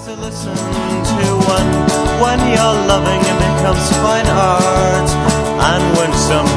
to listen to when you're loving it becomes fine art, and when some